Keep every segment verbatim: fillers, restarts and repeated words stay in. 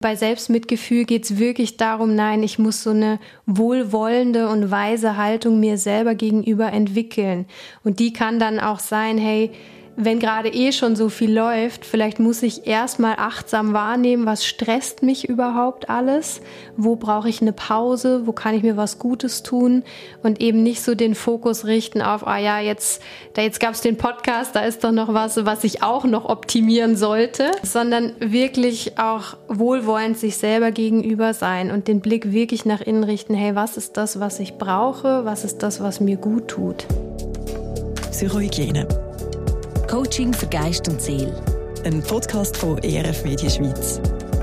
Bei Selbstmitgefühl geht es wirklich darum, nein, ich muss so eine wohlwollende und weise Haltung mir selber gegenüber entwickeln. Und die kann dann auch sein, hey, wenn gerade eh schon so viel läuft, vielleicht muss ich erstmal achtsam wahrnehmen, was stresst mich überhaupt alles, wo brauche ich eine Pause, wo kann ich mir was Gutes tun und eben nicht so den Fokus richten auf, ah ja, jetzt, da jetzt gab es den Podcast, da ist doch noch was, was ich auch noch optimieren sollte, sondern wirklich auch wohlwollend sich selber gegenüber sein und den Blick wirklich nach innen richten, hey, was ist das, was ich brauche, was ist das, was mir gut tut. Psychohygiene. Coaching für Geist und Seele. Ein Podcast von E R F Media Schweiz.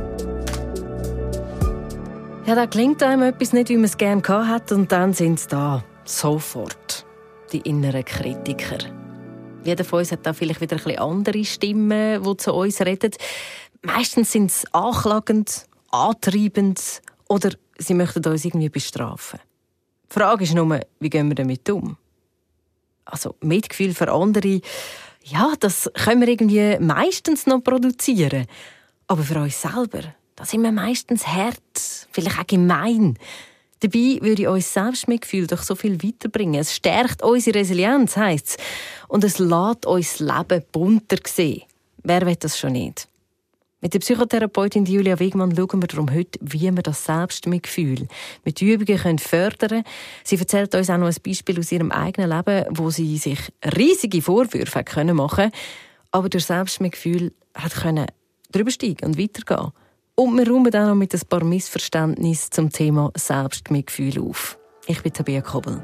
Ja, da klingt einem etwas nicht, wie man es gerne gehabt hat, und dann sind es da. Sofort. Die inneren Kritiker. Jeder von uns hat da vielleicht wieder ein bisschen andere Stimmen, die zu uns reden. Meistens sind sie anklagend, antreibend oder sie möchten uns irgendwie bestrafen. Die Frage ist nur, wie gehen wir damit um? Also Mitgefühl für andere, ja, das können wir irgendwie meistens noch produzieren. Aber für uns selber, da sind wir meistens hart, vielleicht auch gemein. Dabei würde uns Selbstmitgefühl doch so viel weiterbringen. Es stärkt unsere Resilienz, heisst es. Und es lässt uns das Leben bunter sehen. Wer will das schon nicht? Mit der Psychotherapeutin Julia Wegmann schauen wir darum heute, wie wir das Selbstmitgefühl mit Übungen fördern können. Sie erzählt uns auch noch ein Beispiel aus ihrem eigenen Leben, wo sie sich riesige Vorwürfe machen konnte, aber durch Selbstmitgefühl hat können drüber steigen und weitergehen. Und wir räumen auch noch mit ein paar Missverständnissen zum Thema Selbstmitgefühl auf. Ich bin Tabea Kobel.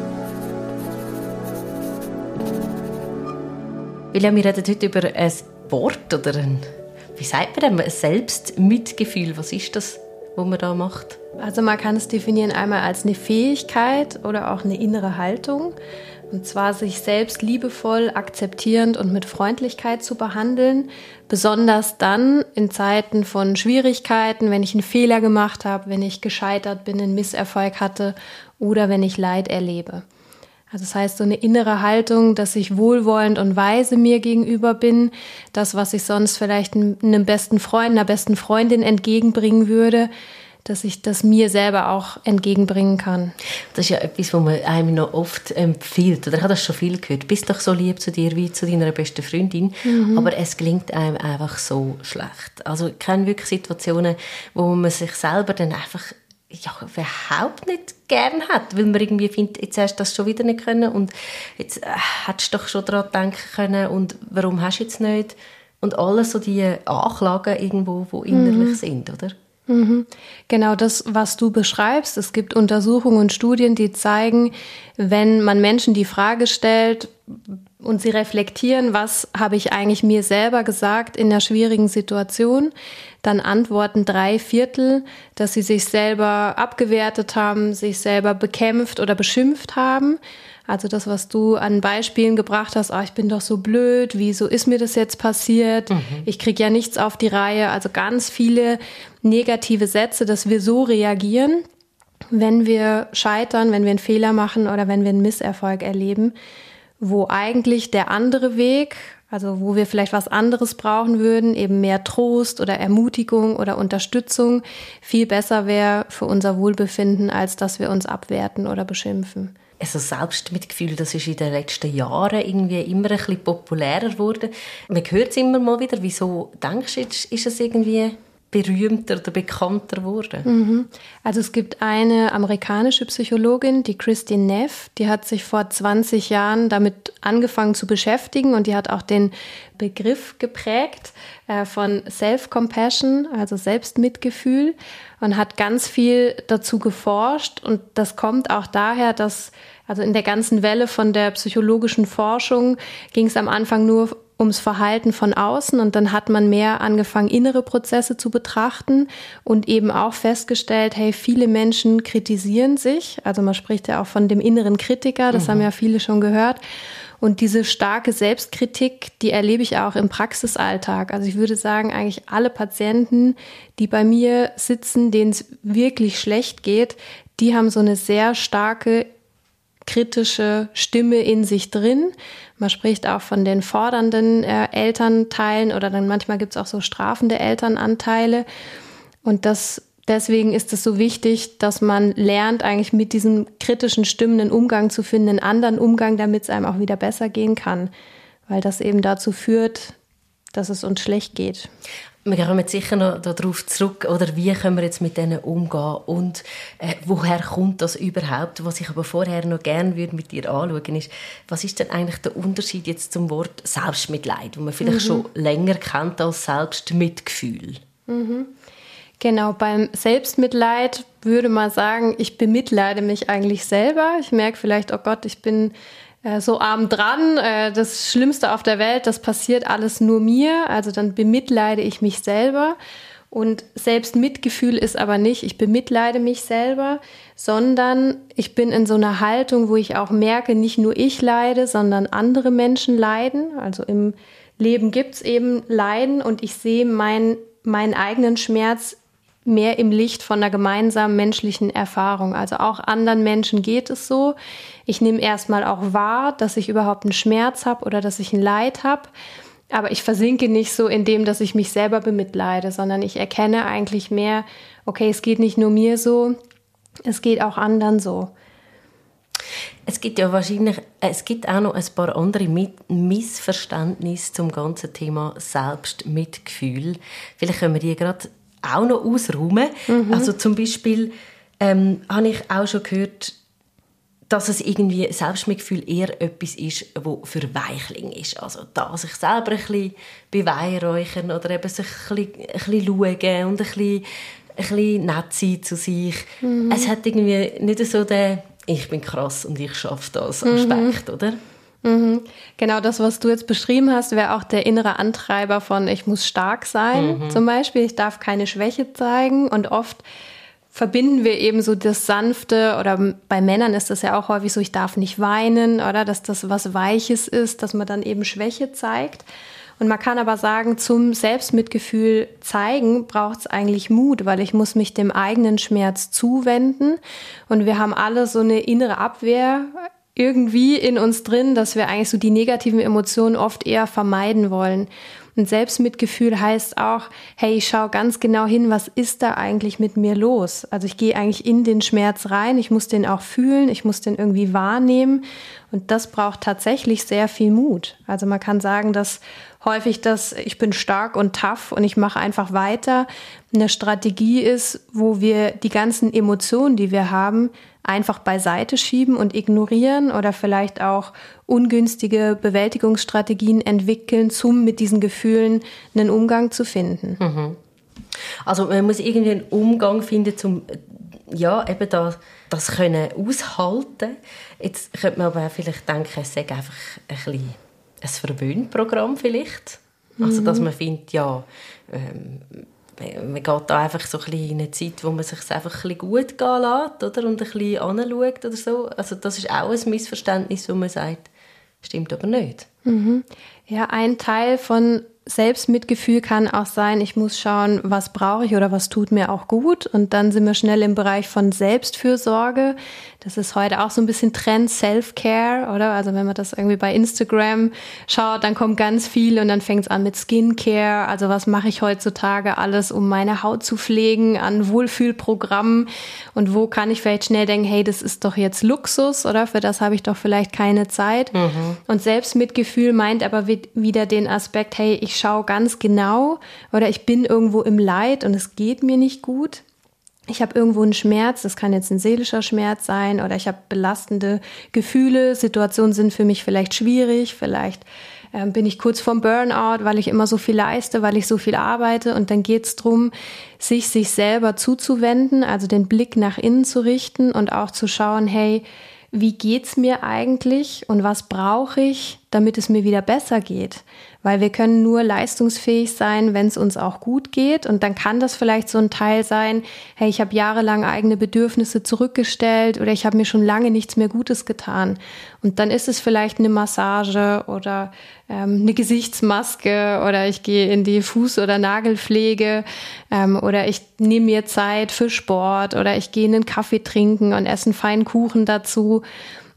Julia, wir reden heute über ein Wort oder ein Wie sagt man denn? Ein Selbstmitgefühl, was ist das, was man da macht? Also man kann es definieren einmal als eine Fähigkeit oder auch eine innere Haltung. Und zwar sich selbst liebevoll, akzeptierend und mit Freundlichkeit zu behandeln. Besonders dann in Zeiten von Schwierigkeiten, wenn ich einen Fehler gemacht habe, wenn ich gescheitert bin, einen Misserfolg hatte oder wenn ich Leid erlebe. Also das heißt, so eine innere Haltung, dass ich wohlwollend und weise mir gegenüber bin, das, was ich sonst vielleicht einem besten Freund, einer besten Freundin entgegenbringen würde, dass ich das mir selber auch entgegenbringen kann. Das ist ja etwas, was man einem noch oft empfiehlt. Oder ich habe das schon viel gehört. Bist doch so lieb zu dir wie zu deiner besten Freundin. Mhm. Aber es gelingt einem einfach so schlecht. Also ich kenne wirklich Situationen, wo man sich selber dann einfach ja, überhaupt nicht gern hat, weil man irgendwie findet, jetzt hast du das schon wieder nicht können und jetzt äh, hättest du doch schon daran denken können und warum hast du jetzt nicht? Und alles so die Anklagen irgendwo, die innerlich mhm. sind, oder? Mhm. Genau das, was du beschreibst. Es gibt Untersuchungen und Studien, die zeigen, wenn man Menschen die Frage stellt und sie reflektieren, was habe ich eigentlich mir selber gesagt in einer schwierigen Situation, dann antworten drei Viertel, dass sie sich selber abgewertet haben, sich selber bekämpft oder beschimpft haben. Also das, was du an Beispielen gebracht hast, oh, ich bin doch so blöd, wieso ist mir das jetzt passiert? Mhm. Ich kriege ja nichts auf die Reihe. Also ganz viele negative Sätze, dass wir so reagieren, wenn wir scheitern, wenn wir einen Fehler machen oder wenn wir einen Misserfolg erleben, wo eigentlich der andere Weg, also wo wir vielleicht was anderes brauchen würden, eben mehr Trost oder Ermutigung oder Unterstützung, viel besser wäre für unser Wohlbefinden, als dass wir uns abwerten oder beschimpfen. Also Selbstmitgefühl, das ist in den letzten Jahren irgendwie immer ein bisschen populärer geworden. Man hört es immer mal wieder. Wieso denkst du, ist es irgendwie berühmter oder bekannter geworden? Mhm. Also es gibt eine amerikanische Psychologin, die Kristin Neff, die hat sich vor zwanzig Jahren damit angefangen zu beschäftigen und die hat auch den Begriff geprägt äh, von Self-Compassion, also Selbstmitgefühl, und hat ganz viel dazu geforscht. Und das kommt auch daher, dass also in der ganzen Welle von der psychologischen Forschung ging es am Anfang nur ums Verhalten von außen und dann hat man mehr angefangen, innere Prozesse zu betrachten und eben auch festgestellt, hey, viele Menschen kritisieren sich, also man spricht ja auch von dem inneren Kritiker, das mhm. haben ja viele schon gehört, und diese starke Selbstkritik, die erlebe ich auch im Praxisalltag. Also ich würde sagen, eigentlich alle Patienten, die bei mir sitzen, denen es wirklich schlecht geht, die haben so eine sehr starke kritische Stimme in sich drin. Man spricht auch von den fordernden äh, Elternteilen oder dann manchmal gibt es auch so strafende Elternanteile. Und das, deswegen ist es so wichtig, dass man lernt, eigentlich mit diesen kritischen Stimmen einen Umgang zu finden, einen anderen Umgang, damit es einem auch wieder besser gehen kann. Weil das eben dazu führt, dass es uns schlecht geht. Wir kommen sicher noch darauf zurück, oder wie können wir jetzt mit denen umgehen und äh, woher kommt das überhaupt? Was ich aber vorher noch gerne würde mit dir anschauen ist, was ist denn eigentlich der Unterschied jetzt zum Wort Selbstmitleid, wo man vielleicht mhm. schon länger kennt als Selbstmitgefühl? Mhm. Genau, beim Selbstmitleid würde man sagen, ich bemitleide mich eigentlich selber. Ich merke vielleicht, oh Gott, ich bin äh, so arm dran, äh, das Schlimmste auf der Welt, das passiert alles nur mir. Also dann bemitleide ich mich selber. Und Selbstmitgefühl ist aber nicht, ich bemitleide mich selber, sondern ich bin in so einer Haltung, wo ich auch merke, nicht nur ich leide, sondern andere Menschen leiden. Also im Leben gibt's eben Leiden und ich sehe mein, meinen eigenen Schmerz mehr im Licht von einer gemeinsamen menschlichen Erfahrung. Also auch anderen Menschen geht es so. Ich nehme erstmal auch wahr, dass ich überhaupt einen Schmerz habe oder dass ich ein Leid habe. Aber ich versinke nicht so in dem, dass ich mich selber bemitleide, sondern ich erkenne eigentlich mehr, okay, es geht nicht nur mir so, es geht auch anderen so. Es gibt ja wahrscheinlich, es gibt auch noch ein paar andere Missverständnisse zum ganzen Thema Selbstmitgefühl. Vielleicht können wir die gerade auch noch ausräumen. Mhm. Also zum Beispiel ähm, habe ich auch schon gehört, dass es irgendwie Selbstmitgefühl eher etwas ist, wo für Weichling ist. Also da sich selber ein bisschen beweihräuchern oder eben sich ein bisschen, ein bisschen schauen und ein bisschen, ein bisschen nett sein zu sich. Mhm. Es hat irgendwie nicht so den «Ich bin krass und ich schaffe das» Aspekt, mhm. oder? Mhm. Genau das, was du jetzt beschrieben hast, wäre auch der innere Antreiber von «Ich muss stark sein», mhm. zum Beispiel. Ich darf keine Schwäche zeigen und oft verbinden wir eben so das Sanfte, oder bei Männern ist das ja auch häufig so, ich darf nicht weinen, oder dass das was Weiches ist, dass man dann eben Schwäche zeigt. Und man kann aber sagen, zum Selbstmitgefühl zeigen braucht es eigentlich Mut, weil ich muss mich dem eigenen Schmerz zuwenden. Und wir haben alle so eine innere Abwehr irgendwie in uns drin, dass wir eigentlich so die negativen Emotionen oft eher vermeiden wollen. Und Selbstmitgefühl heißt auch, hey, ich schaue ganz genau hin, was ist da eigentlich mit mir los? Also ich gehe eigentlich in den Schmerz rein, ich muss den auch fühlen, ich muss den irgendwie wahrnehmen. Und das braucht tatsächlich sehr viel Mut. Also man kann sagen, dass häufig das, ich bin stark und tough und ich mache einfach weiter, eine Strategie ist, wo wir die ganzen Emotionen, die wir haben, einfach beiseite schieben und ignorieren oder vielleicht auch ungünstige Bewältigungsstrategien entwickeln, um mit diesen Gefühlen einen Umgang zu finden. Mhm. Also man muss irgendwie einen Umgang finden, um ja, eben das, das können aushalten. Jetzt könnte man aber vielleicht denken, es sei einfach ein bisschen ein Verwöhnprogramm vielleicht. Mhm. Also dass man findet, ja, ähm, man geht da einfach so ein bisschen in eine Zeit, wo man sich einfach ein bisschen gut gehen lässt, oder? Und ein bisschen anschaut oder so. Also das ist auch ein Missverständnis, wo man sagt, stimmt aber nicht. Mhm. Ja, ein Teil von Selbstmitgefühl kann auch sein, ich muss schauen, was brauche ich oder was tut mir auch gut. Und dann sind wir schnell im Bereich von Selbstfürsorge. Das ist heute auch so ein bisschen Trend, Self-Care, oder? Also wenn man das irgendwie bei Instagram schaut, dann kommt ganz viel und dann fängt es an mit Skincare. Also was mache ich heutzutage alles, um meine Haut zu pflegen, an Wohlfühlprogrammen? Und wo kann ich vielleicht schnell denken, hey, das ist doch jetzt Luxus, oder? Für das habe ich doch vielleicht keine Zeit. Mhm. Und Selbstmitgefühl meint aber wieder den Aspekt, hey, ich schaue ganz genau oder ich bin irgendwo im Leid und es geht mir nicht gut. Ich habe irgendwo einen Schmerz, das kann jetzt ein seelischer Schmerz sein oder ich habe belastende Gefühle, Situationen sind für mich vielleicht schwierig, vielleicht äh, bin ich kurz vorm Burnout, weil ich immer so viel leiste, weil ich so viel arbeite und dann geht es darum, sich sich selber zuzuwenden, also den Blick nach innen zu richten und auch zu schauen, hey, wie geht's mir eigentlich und was brauche ich, damit es mir wieder besser geht? Weil wir können nur leistungsfähig sein, wenn es uns auch gut geht. Und dann kann das vielleicht so ein Teil sein, hey, ich habe jahrelang eigene Bedürfnisse zurückgestellt oder ich habe mir schon lange nichts mehr Gutes getan. Und dann ist es vielleicht eine Massage oder ähm, eine Gesichtsmaske oder ich gehe in die Fuß- oder Nagelpflege ähm, oder ich nehme mir Zeit für Sport oder ich gehe einen Kaffee trinken und esse einen feinen Kuchen dazu.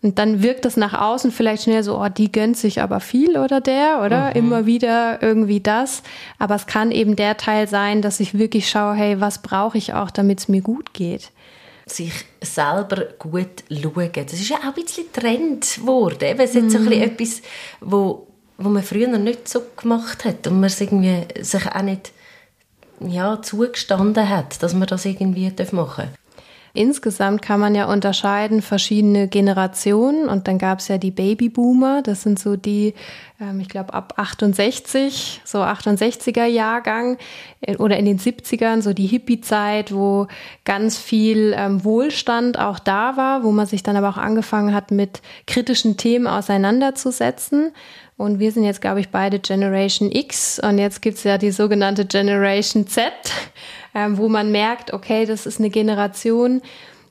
Und dann wirkt das nach außen vielleicht schnell so, oh, die gönnt sich aber viel oder der, oder? Mhm. Immer wieder irgendwie das. Aber es kann eben der Teil sein, dass ich wirklich schaue, hey, was brauche ich auch, damit es mir gut geht? Sich selber gut schauen. Das ist ja auch ein bisschen Trend geworden. Es ist mhm. so ein bisschen etwas, wo, wo man früher noch nicht so gemacht hat und man es irgendwie sich auch nicht ja, zugestanden hat, dass man das irgendwie machen darf. Insgesamt kann man ja unterscheiden verschiedene Generationen und dann gab es ja die Babyboomer, das sind so die, ähm, ich glaube ab achtundsechzig, so achtundsechziger Jahrgang oder in den siebzigern, so die Hippie-Zeit, wo ganz viel ähm, Wohlstand auch da war, wo man sich dann aber auch angefangen hat, mit kritischen Themen auseinanderzusetzen. Und wir sind jetzt, glaube ich, beide Generation X und jetzt gibt's ja die sogenannte Generation Z, ähm, wo man merkt, okay, das ist eine Generation,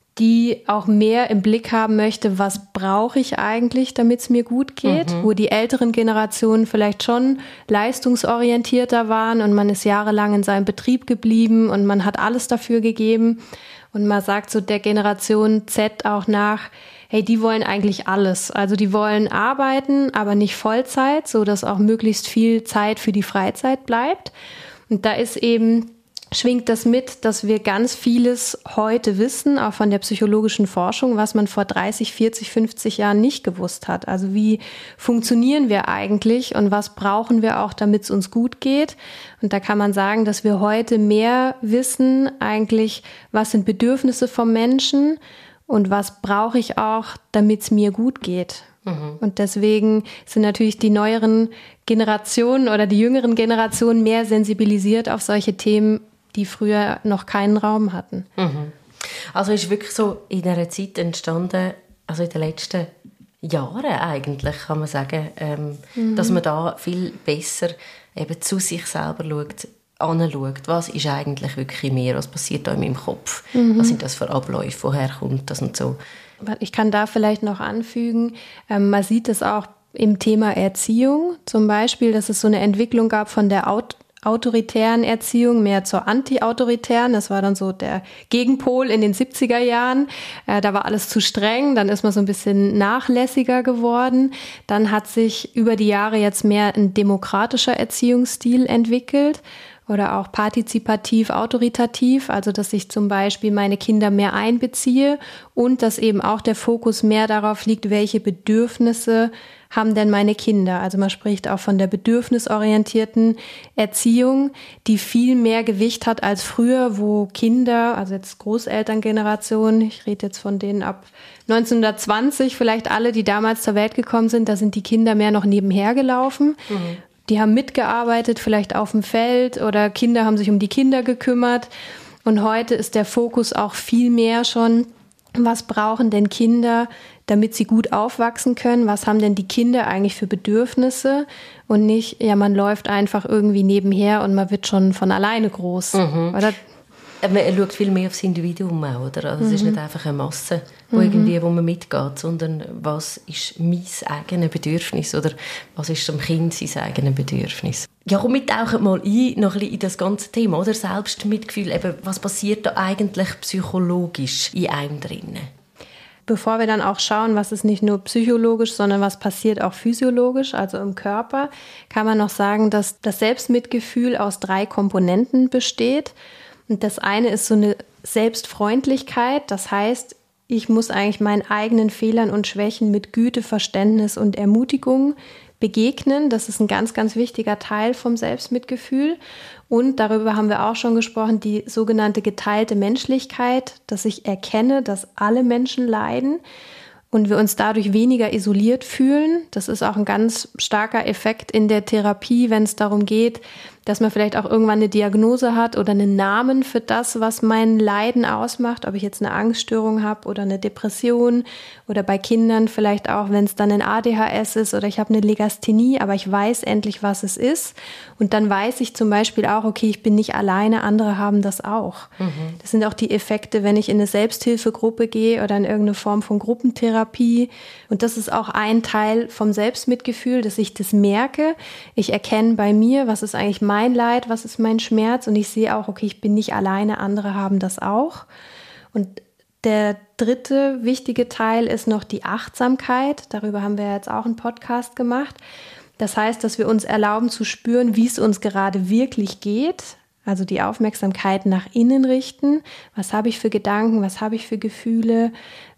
die auch mehr im Blick haben möchte, was brauche ich eigentlich, damit es mir gut geht, mhm. wo die älteren Generationen vielleicht schon leistungsorientierter waren und man ist jahrelang in seinem Betrieb geblieben und man hat alles dafür gegeben und man sagt so der Generation Z auch nach, hey, die wollen eigentlich alles. Also die wollen arbeiten, aber nicht Vollzeit, so dass auch möglichst viel Zeit für die Freizeit bleibt. Und da ist eben, schwingt das mit, dass wir ganz vieles heute wissen, auch von der psychologischen Forschung, was man vor dreißig, vierzig, fünfzig Jahren nicht gewusst hat. Also wie funktionieren wir eigentlich und was brauchen wir auch, damit es uns gut geht? Und da kann man sagen, dass wir heute mehr wissen eigentlich, was sind Bedürfnisse vom Menschen und was brauche ich auch, damit es mir gut geht. Mhm. Und deswegen sind natürlich die neueren Generationen oder die jüngeren Generationen mehr sensibilisiert auf solche Themen, die früher noch keinen Raum hatten. Mhm. Also ist wirklich so in dieser Zeit entstanden, also in den letzten Jahren eigentlich, kann man sagen, ähm, mhm. dass man da viel besser eben zu sich selber schaut, anschaut, was ist eigentlich wirklich in mir, was passiert da in meinem Kopf, mhm. was sind das für Abläufe, woher kommt das und so. Ich kann da vielleicht noch anfügen, ähm, man sieht es auch im Thema Erziehung zum Beispiel, dass es so eine Entwicklung gab von der Aut- autoritären Erziehung mehr zur anti-autoritären. Das war dann so der Gegenpol in den siebziger Jahren. Äh, da war alles zu streng, dann ist man so ein bisschen nachlässiger geworden. Dann hat sich über die Jahre jetzt mehr ein demokratischer Erziehungsstil entwickelt. Oder auch partizipativ, autoritativ, also dass ich zum Beispiel meine Kinder mehr einbeziehe und dass eben auch der Fokus mehr darauf liegt, welche Bedürfnisse haben denn meine Kinder. Also man spricht auch von der bedürfnisorientierten Erziehung, die viel mehr Gewicht hat als früher, wo Kinder, also jetzt Großelterngeneration, ich rede jetzt von denen ab neunzehnhundertzwanzig, vielleicht alle, die damals zur Welt gekommen sind, da sind die Kinder mehr noch nebenher gelaufen. Mhm. Die haben mitgearbeitet, vielleicht auf dem Feld oder Kinder haben sich um die Kinder gekümmert. Und heute ist der Fokus auch viel mehr schon, was brauchen denn Kinder, damit sie gut aufwachsen können? Was haben denn die Kinder eigentlich für Bedürfnisse? Und nicht, ja, man läuft einfach irgendwie nebenher und man wird schon von alleine groß. Mhm. Oder? Man schaut viel mehr aufs Individuum auch, oder? Also mhm. es ist nicht einfach eine Masse, wo, mhm. irgendwie, wo man mitgeht, sondern was ist mein eigenes Bedürfnis oder was ist dem Kind sein eigenes Bedürfnis. Ja, komm, wir tauchen mal ein, noch ein bisschen in das ganze Thema, oder? Selbstmitgefühl, eben, was passiert da eigentlich psychologisch in einem drinnen? Bevor wir dann auch schauen, was ist nicht nur psychologisch, sondern was passiert auch physiologisch, also im Körper, kann man noch sagen, dass das Selbstmitgefühl aus drei Komponenten besteht. Und das eine ist so eine Selbstfreundlichkeit, das heißt, ich muss eigentlich meinen eigenen Fehlern und Schwächen mit Güte, Verständnis und Ermutigung begegnen. Das ist ein ganz, ganz wichtiger Teil vom Selbstmitgefühl. Und darüber haben wir auch schon gesprochen, die sogenannte geteilte Menschlichkeit, dass ich erkenne, dass alle Menschen leiden und wir uns dadurch weniger isoliert fühlen. Das ist auch ein ganz starker Effekt in der Therapie, wenn es darum geht, dass man vielleicht auch irgendwann eine Diagnose hat oder einen Namen für das, was mein Leiden ausmacht, ob ich jetzt eine Angststörung habe oder eine Depression oder bei Kindern vielleicht auch, wenn es dann ein A D H S ist oder ich habe eine Legasthenie, aber ich weiß endlich, was es ist. Und dann weiß ich zum Beispiel auch, okay, ich bin nicht alleine, andere haben das auch. Mhm. Das sind auch die Effekte, wenn ich in eine Selbsthilfegruppe gehe oder in irgendeine Form von Gruppentherapie. Und das ist auch ein Teil vom Selbstmitgefühl, dass ich das merke. Ich erkenne bei mir, was ist eigentlich mein Leid, was ist mein Schmerz und ich sehe auch, okay, ich bin nicht alleine, andere haben das auch. Und Der dritte wichtige Teil ist noch die Achtsamkeit. Darüber haben wir jetzt auch einen Podcast gemacht. Das heißt, dass wir uns erlauben zu spüren, wie es uns gerade wirklich geht. Also die Aufmerksamkeit nach innen richten. Was habe ich für Gedanken? Was habe ich für Gefühle?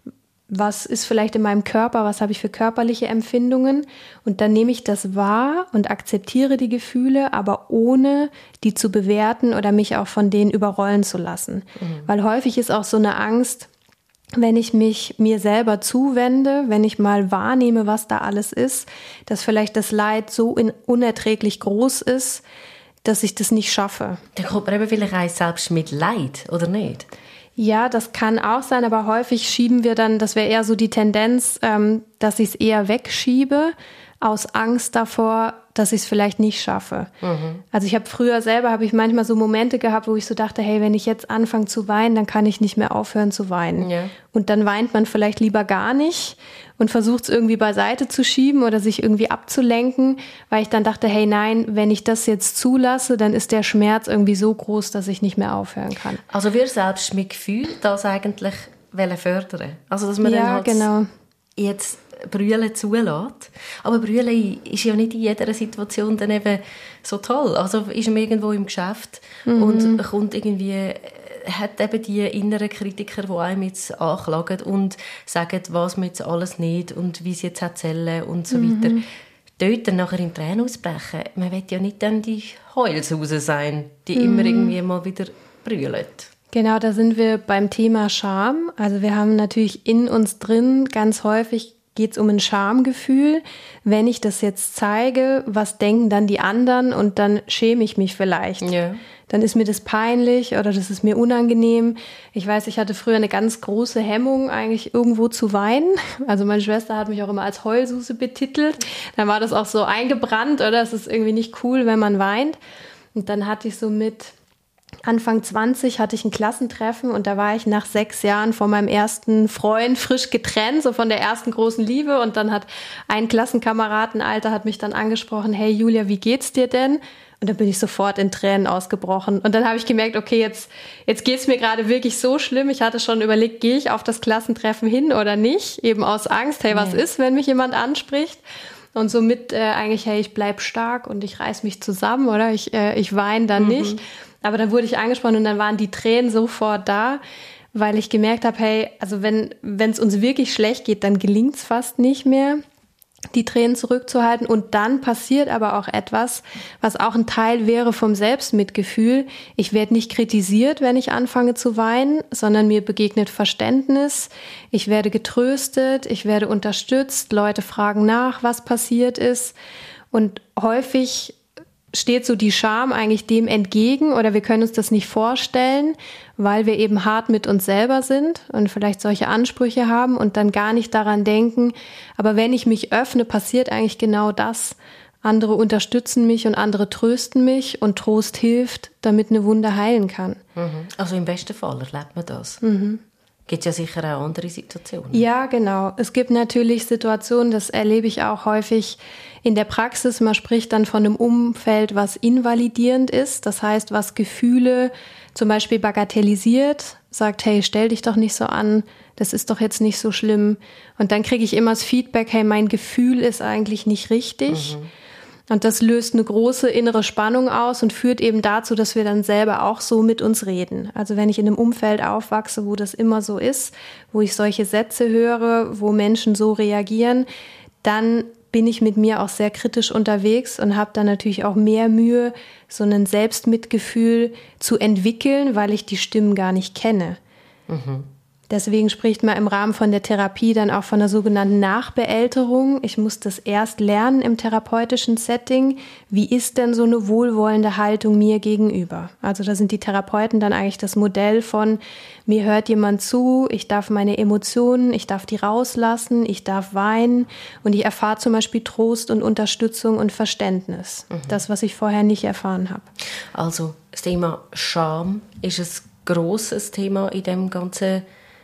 Was ist vielleicht in meinem Körper? Was habe ich für körperliche Empfindungen? Und dann nehme ich das wahr und akzeptiere die Gefühle, aber ohne die zu bewerten oder mich auch von denen überrollen zu lassen. Mhm. Weil häufig ist auch so eine Angst, wenn ich mich mir selber zuwende, wenn ich mal wahrnehme, was da alles ist, dass vielleicht das Leid so unerträglich groß ist, dass ich das nicht schaffe. Dann kommt man eben vielleicht auch selbst mit Leid, oder nicht? Ja, das kann auch sein, aber häufig schieben wir dann, das wäre eher so die Tendenz, ähm, dass ich es eher wegschiebe, aus Angst davor, dass ich es vielleicht nicht schaffe. Mhm. Also ich habe früher selber, habe ich manchmal so Momente gehabt, wo ich so dachte, hey, wenn ich jetzt anfange zu weinen, dann kann ich nicht mehr aufhören zu weinen. Ja. Und dann weint man vielleicht lieber gar nicht und versucht es irgendwie beiseite zu schieben oder sich irgendwie abzulenken, weil ich dann dachte, hey, nein, wenn ich das jetzt zulasse, dann ist der Schmerz irgendwie so groß, dass ich nicht mehr aufhören kann. Also wir selbst mit Gefühl das eigentlich fördern. Also dass man ja, dann halt genau. jetzt Brüllen zulässt. Aber Brüllen ist ja nicht in jeder Situation dann eben so toll. Also ist man irgendwo im Geschäft mhm. und kommt irgendwie, hat eben die inneren Kritiker, die einem jetzt anklagen und sagen, was man jetzt alles nicht und wie sie jetzt erzählen und so mhm. weiter. Dort dann nachher in Tränen ausbrechen. Man will ja nicht dann die Heulsuse sein, die mhm. immer irgendwie mal wieder brüllen. Genau, da sind wir beim Thema Scham. Also wir haben natürlich in uns drin ganz häufig geht es um ein Schamgefühl. Wenn ich das jetzt zeige, was denken dann die anderen und dann schäme ich mich vielleicht. Ja. Dann ist mir das peinlich oder das ist mir unangenehm. Ich weiß, ich hatte früher eine ganz große Hemmung, eigentlich irgendwo zu weinen. Also meine Schwester hat mich auch immer als Heulsuse betitelt. Dann war das auch so eingebrannt, oder? Es ist irgendwie nicht cool, wenn man weint. Und dann hatte ich so mit Anfang zwanzig hatte ich ein Klassentreffen und da war ich nach sechs Jahren von meinem ersten Freund frisch getrennt, so von der ersten großen Liebe. Und dann hat ein Klassenkameradenalter hat mich dann angesprochen, hey Julia, wie geht's dir denn? Und dann bin ich sofort in Tränen ausgebrochen. Und dann habe ich gemerkt, okay, jetzt, jetzt geht's mir gerade wirklich so schlimm. Ich hatte schon überlegt, gehe ich auf das Klassentreffen hin oder nicht? Eben aus Angst, hey, was nee. ist, wenn mich jemand anspricht? Und somit äh, eigentlich, hey, ich bleib stark und ich reiß mich zusammen, oder? Ich, äh, ich weine dann mhm. nicht. Aber dann wurde ich angesprochen und dann waren die Tränen sofort da, weil ich gemerkt habe, hey, also wenn wenn es uns wirklich schlecht geht, dann gelingt es fast nicht mehr, die Tränen zurückzuhalten. Und dann passiert aber auch etwas, was auch ein Teil wäre vom Selbstmitgefühl. Ich werde nicht kritisiert, wenn ich anfange zu weinen, sondern mir begegnet Verständnis. Ich werde getröstet, ich werde unterstützt, Leute fragen nach, was passiert ist. Und häufig steht so die Scham eigentlich dem entgegen oder wir können uns das nicht vorstellen, weil wir eben hart mit uns selber sind und vielleicht solche Ansprüche haben und dann gar nicht daran denken, aber wenn ich mich öffne, passiert eigentlich genau das. Andere unterstützen mich und andere trösten mich und Trost hilft, damit eine Wunde heilen kann. Also im besten Fall erlebt man das. Mhm. Gibt es ja sicher auch andere Situationen. Ja, genau. Es gibt natürlich Situationen, das erlebe ich auch häufig in der Praxis. Man spricht dann von einem Umfeld, was invalidierend ist. Das heißt, was Gefühle zum Beispiel bagatellisiert, sagt, hey, stell dich doch nicht so an, das ist doch jetzt nicht so schlimm. Und dann kriege ich immer das Feedback, hey, mein Gefühl ist eigentlich nicht richtig. Mhm. Und das löst eine große innere Spannung aus und führt eben dazu, dass wir dann selber auch so mit uns reden. Also wenn ich in einem Umfeld aufwachse, wo das immer so ist, wo ich solche Sätze höre, wo Menschen so reagieren, dann bin ich mit mir auch sehr kritisch unterwegs und habe dann natürlich auch mehr Mühe, so ein Selbstmitgefühl zu entwickeln, weil ich die Stimmen gar nicht kenne. Mhm. Deswegen spricht man im Rahmen von der Therapie dann auch von der sogenannten Nachbeälterung. Ich muss das erst lernen im therapeutischen Setting. Wie ist denn so eine wohlwollende Haltung mir gegenüber? Also da sind die Therapeuten dann eigentlich das Modell von, mir hört jemand zu, ich darf meine Emotionen, ich darf die rauslassen, ich darf weinen und ich erfahre zum Beispiel Trost und Unterstützung und Verständnis. Mhm. Das, was ich vorher nicht erfahren habe. Also das Thema Scham ist ein grosses Thema in dem ganzen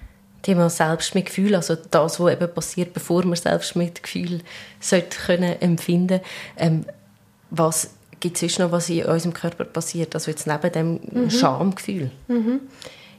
Thema Selbstmitgefühl, also das, was eben passiert, bevor man Selbstmitgefühl sollte können empfinden. Ähm, was gibt es sonst noch, was in unserem Körper passiert, also jetzt neben dem mhm. Schamgefühl? Mhm.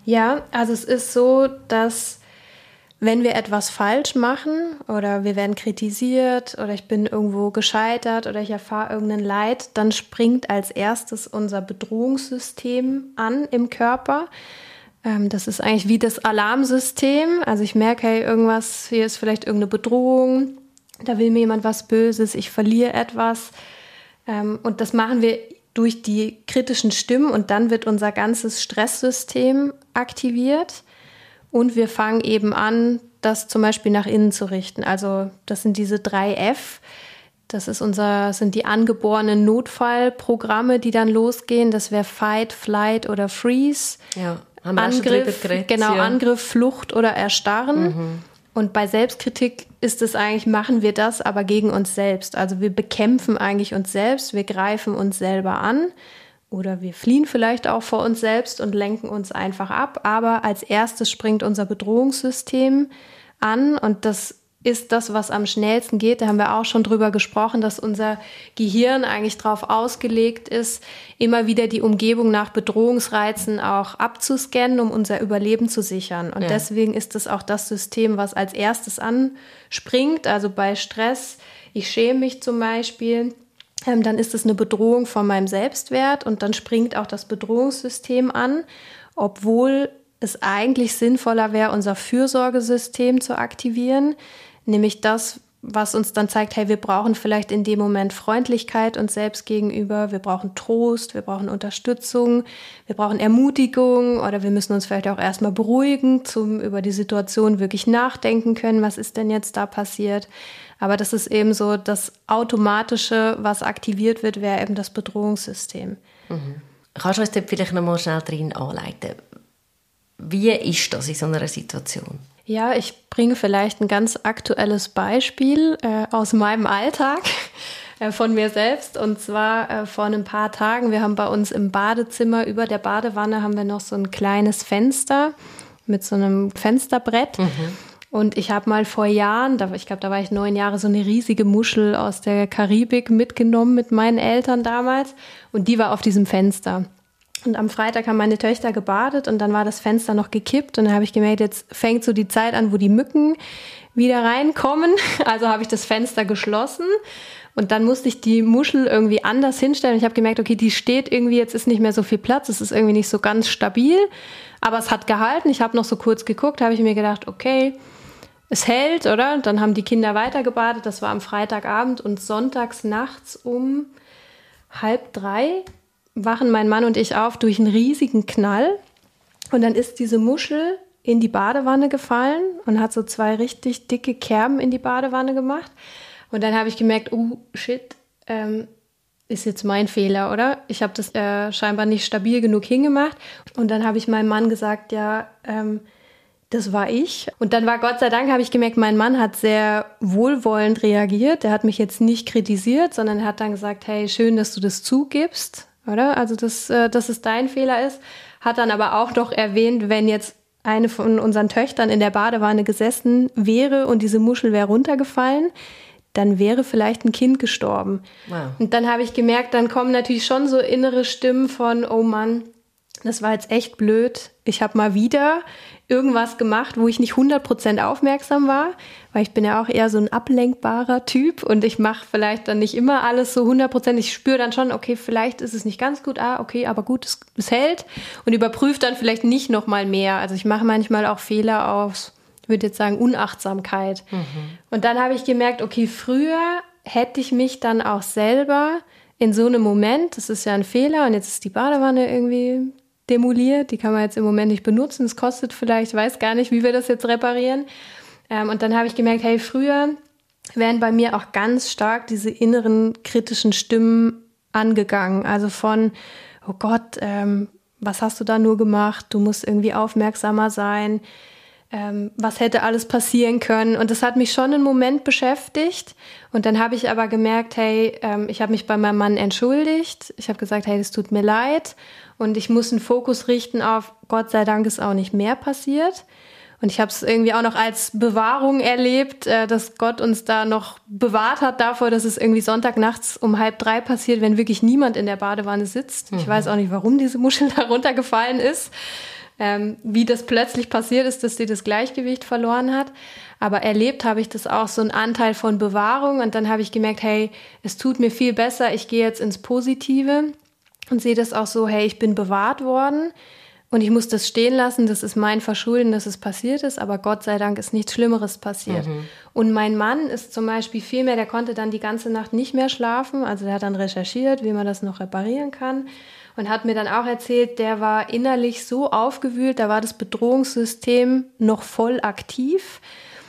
Ja, also es ist so, dass wenn wir etwas falsch machen oder wir werden kritisiert oder ich bin irgendwo gescheitert oder ich erfahre irgendein Leid, dann springt als erstes unser Bedrohungssystem an im Körper. Ähm, das ist eigentlich wie das Alarmsystem. Also ich merke, hey, irgendwas, hier ist vielleicht irgendeine Bedrohung, da will mir jemand was Böses, ich verliere etwas. Ähm, und das machen wir durch die kritischen Stimmen und dann wird unser ganzes Stresssystem aktiviert. Und wir fangen eben an, das zum Beispiel nach innen zu richten. Also das sind diese drei F. Das ist unser, sind die angeborenen Notfallprogramme, die dann losgehen. Das wäre Fight, Flight oder Freeze. Ja, haben wir Angriff, auch schon drüber geredet, genau, ja. Angriff, Flucht oder Erstarren. Mhm. Und bei Selbstkritik ist es eigentlich, machen wir das aber gegen uns selbst. Also wir bekämpfen eigentlich uns selbst, wir greifen uns selber an. Oder wir fliehen vielleicht auch vor uns selbst und lenken uns einfach ab. Aber als erstes springt unser Bedrohungssystem an. Und das ist das, was am schnellsten geht. Da haben wir auch schon drüber gesprochen, dass unser Gehirn eigentlich darauf ausgelegt ist, immer wieder die Umgebung nach Bedrohungsreizen auch abzuscannen, um unser Überleben zu sichern. Und ja. deswegen ist das auch das System, was als erstes anspringt. Also bei Stress, ich schäme mich zum Beispiel, Ähm, dann ist es eine Bedrohung von meinem Selbstwert und dann springt auch das Bedrohungssystem an, obwohl es eigentlich sinnvoller wäre, unser Fürsorgesystem zu aktivieren, nämlich das, was uns dann zeigt, hey, wir brauchen vielleicht in dem Moment Freundlichkeit uns selbst gegenüber, wir brauchen Trost, wir brauchen Unterstützung, wir brauchen Ermutigung oder wir müssen uns vielleicht auch erstmal beruhigen, zum über die Situation wirklich nachdenken können, was ist denn jetzt da passiert. Aber das ist eben so, das Automatische, was aktiviert wird, wäre eben das Bedrohungssystem. Mhm. Kannst du uns dort vielleicht noch mal schnell drin anleiten? Wie ist das in so einer Situation? Ja, ich bringe vielleicht ein ganz aktuelles Beispiel äh, aus meinem Alltag äh, von mir selbst. Und zwar äh, vor ein paar Tagen, wir haben bei uns im Badezimmer über der Badewanne haben wir noch so ein kleines Fenster mit so einem Fensterbrett. Mhm. Und ich habe mal vor Jahren, da, ich glaube, da war ich neun Jahre, so eine riesige Muschel aus der Karibik mitgenommen mit meinen Eltern damals. Und die war auf diesem Fenster. Und am Freitag haben meine Töchter gebadet und dann war das Fenster noch gekippt. Und dann habe ich gemerkt, jetzt fängt so die Zeit an, wo die Mücken wieder reinkommen. Also habe ich das Fenster geschlossen. Und dann musste ich die Muschel irgendwie anders hinstellen. Ich habe gemerkt, okay, die steht irgendwie, jetzt ist nicht mehr so viel Platz. Es ist irgendwie nicht so ganz stabil. Aber es hat gehalten. Ich habe noch so kurz geguckt, habe ich mir gedacht, okay, es hält, oder? Dann haben die Kinder weitergebadet. Das war am Freitagabend und sonntags nachts um halb drei wachen mein Mann und ich auf durch einen riesigen Knall. Und dann ist diese Muschel in die Badewanne gefallen und hat so zwei richtig dicke Kerben in die Badewanne gemacht. Und dann habe ich gemerkt, oh shit, ähm, ist jetzt mein Fehler, oder? Ich habe das äh, scheinbar nicht stabil genug hingemacht. Und dann habe ich meinem Mann gesagt, ja, ähm, das war ich. Und dann war Gott sei Dank, habe ich gemerkt, mein Mann hat sehr wohlwollend reagiert. Der hat mich jetzt nicht kritisiert, sondern er hat dann gesagt, hey, schön, dass du das zugibst, oder? Also, dass, äh, dass es dein Fehler ist. Hat dann aber auch noch erwähnt, wenn jetzt eine von unseren Töchtern in der Badewanne gesessen wäre und diese Muschel wäre runtergefallen, dann wäre vielleicht ein Kind gestorben. Wow. Und dann habe ich gemerkt, dann kommen natürlich schon so innere Stimmen von, oh Mann, das war jetzt echt blöd. Ich habe mal wieder irgendwas gemacht, wo ich nicht hundert Prozent aufmerksam war, weil ich bin ja auch eher so ein ablenkbarer Typ und ich mache vielleicht dann nicht immer alles so hundert Prozent. Ich spüre dann schon, okay, vielleicht ist es nicht ganz gut, ah, okay, aber gut, es, es hält und überprüfe dann vielleicht nicht noch mal mehr. Also ich mache manchmal auch Fehler aus, ich würde jetzt sagen, Unachtsamkeit. Mhm. Und dann habe ich gemerkt, okay, früher hätte ich mich dann auch selber in so einem Moment, das ist ja ein Fehler und jetzt ist die Badewanne irgendwie demoliert, die kann man jetzt im Moment nicht benutzen, es kostet vielleicht, ich weiß gar nicht, wie wir das jetzt reparieren. Ähm, und dann habe ich gemerkt, hey, früher wären bei mir auch ganz stark diese inneren kritischen Stimmen angegangen. Also von, oh Gott, ähm, was hast du da nur gemacht? Du musst irgendwie aufmerksamer sein. Ähm, was hätte alles passieren können? Und das hat mich schon einen Moment beschäftigt. Und dann habe ich aber gemerkt, hey, ähm, ich habe mich bei meinem Mann entschuldigt. Ich habe gesagt, hey, es tut mir leid. Und ich muss einen Fokus richten auf, Gott sei Dank ist auch nicht mehr passiert. Und ich habe es irgendwie auch noch als Bewahrung erlebt, äh, dass Gott uns da noch bewahrt hat davor, dass es irgendwie Sonntagnachts um halb drei passiert, wenn wirklich niemand in der Badewanne sitzt. Mhm. Ich weiß auch nicht, warum diese Muschel da runtergefallen ist. ähm, wie das plötzlich passiert ist, dass sie das Gleichgewicht verloren hat. Aber erlebt habe ich das auch, so einen Anteil von Bewahrung. Und dann habe ich gemerkt, hey, es tut mir viel besser, ich gehe jetzt ins Positive und sehe das auch so, hey, ich bin bewahrt worden. Und ich muss das stehen lassen, das ist mein Verschulden, dass es passiert ist, aber Gott sei Dank ist nichts Schlimmeres passiert. Mhm. Und mein Mann ist zum Beispiel viel mehr, der konnte dann die ganze Nacht nicht mehr schlafen, also der hat dann recherchiert, wie man das noch reparieren kann und hat mir dann auch erzählt, der war innerlich so aufgewühlt, da war das Bedrohungssystem noch voll aktiv.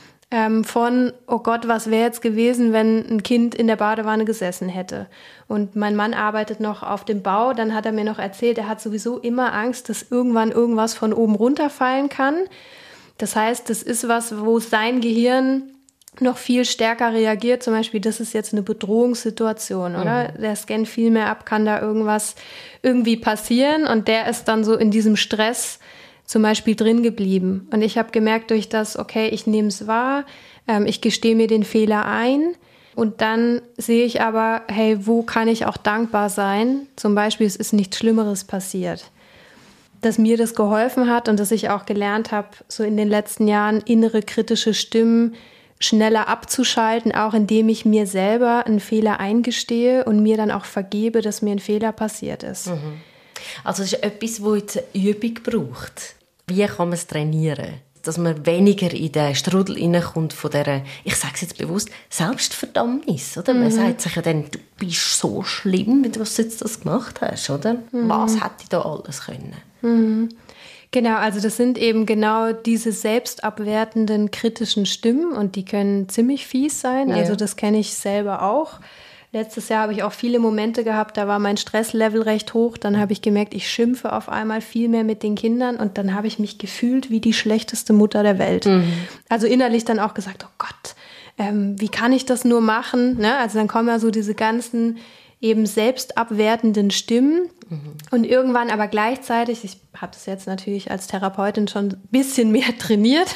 Von, oh Gott, was wäre jetzt gewesen, wenn ein Kind in der Badewanne gesessen hätte. Und mein Mann arbeitet noch auf dem Bau, dann hat er mir noch erzählt, er hat sowieso immer Angst, dass irgendwann irgendwas von oben runterfallen kann. Das heißt, das ist was, wo sein Gehirn noch viel stärker reagiert, zum Beispiel, das ist jetzt eine Bedrohungssituation, oder? Mhm. Der scannt viel mehr ab, kann da irgendwas irgendwie passieren und der ist dann so in diesem Stress zum Beispiel drin geblieben. Und ich habe gemerkt durch das, okay, ich nehme es wahr, ähm, ich gestehe mir den Fehler ein und dann sehe ich aber, hey, wo kann ich auch dankbar sein? Zum Beispiel, es ist nichts Schlimmeres passiert. Dass mir das geholfen hat und dass ich auch gelernt habe, so in den letzten Jahren innere kritische Stimmen schneller abzuschalten, auch indem ich mir selber einen Fehler eingestehe und mir dann auch vergebe, dass mir ein Fehler passiert ist. Mhm. Also es ist etwas, das jetzt eine Übung braucht. Wie kann man es trainieren? Dass man weniger in den Strudel hineinkommt von dieser, ich sage es jetzt bewusst, Selbstverdammnis. Oder? Mhm. Man sagt sich ja dann, du bist so schlimm, was du jetzt das gemacht hast. Oder? Mhm. Was hätte ich da alles können? Mhm. Genau, also das sind eben genau diese selbstabwertenden, kritischen Stimmen und die können ziemlich fies sein. Ja. Also das kenne ich selber auch. Letztes Jahr habe ich auch viele Momente gehabt, da war mein Stresslevel recht hoch. Dann habe ich gemerkt, ich schimpfe auf einmal viel mehr mit den Kindern und dann habe ich mich gefühlt wie die schlechteste Mutter der Welt. Mhm. Also innerlich dann auch gesagt, oh Gott, ähm, wie kann ich das nur machen? Ne? Also dann kommen ja so diese ganzen eben selbstabwertenden Stimmen. Mhm. Und irgendwann aber gleichzeitig, ich habe das jetzt natürlich als Therapeutin schon ein bisschen mehr trainiert,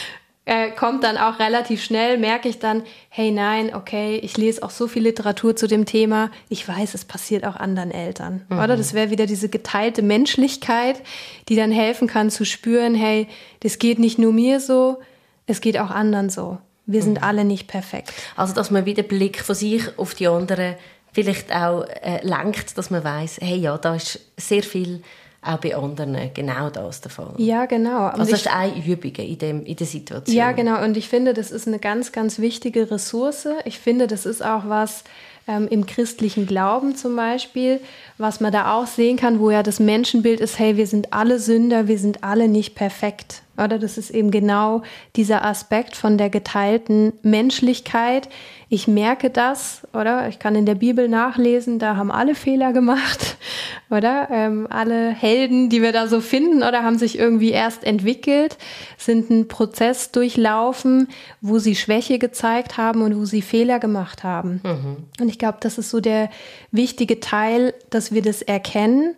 Äh, kommt dann auch relativ schnell, merke ich dann, hey nein, okay, ich lese auch so viel Literatur zu dem Thema, ich weiß, es passiert auch anderen Eltern, mhm. oder? Das wäre wieder diese geteilte Menschlichkeit, die dann helfen kann zu spüren, hey, das geht nicht nur mir so, es geht auch anderen so. Wir sind mhm. alle nicht perfekt. Also, dass man wieder den Blick von sich auf die anderen vielleicht auch äh, lenkt, dass man weiss, hey, ja, da ist sehr viel auch bei anderen genau das der Fall. Ja, genau. Und also das ist eine Übung in, dem, in der Situation. Ja, genau. Und ich finde, das ist eine ganz, ganz wichtige Ressource. Ich finde, das ist auch was ähm, im christlichen Glauben zum Beispiel, was man da auch sehen kann, wo ja das Menschenbild ist, hey, wir sind alle Sünder, wir sind alle nicht perfekt. Oder das ist eben genau dieser Aspekt von der geteilten Menschlichkeit. Ich merke das, oder? Ich kann in der Bibel nachlesen, da haben alle Fehler gemacht, oder? Ähm, alle Helden, die wir da so finden, oder haben sich irgendwie erst entwickelt, sind einen Prozess durchlaufen, wo sie Schwäche gezeigt haben und wo sie Fehler gemacht haben. Mhm. Und ich glaube, das ist so der wichtige Teil, dass wir das erkennen.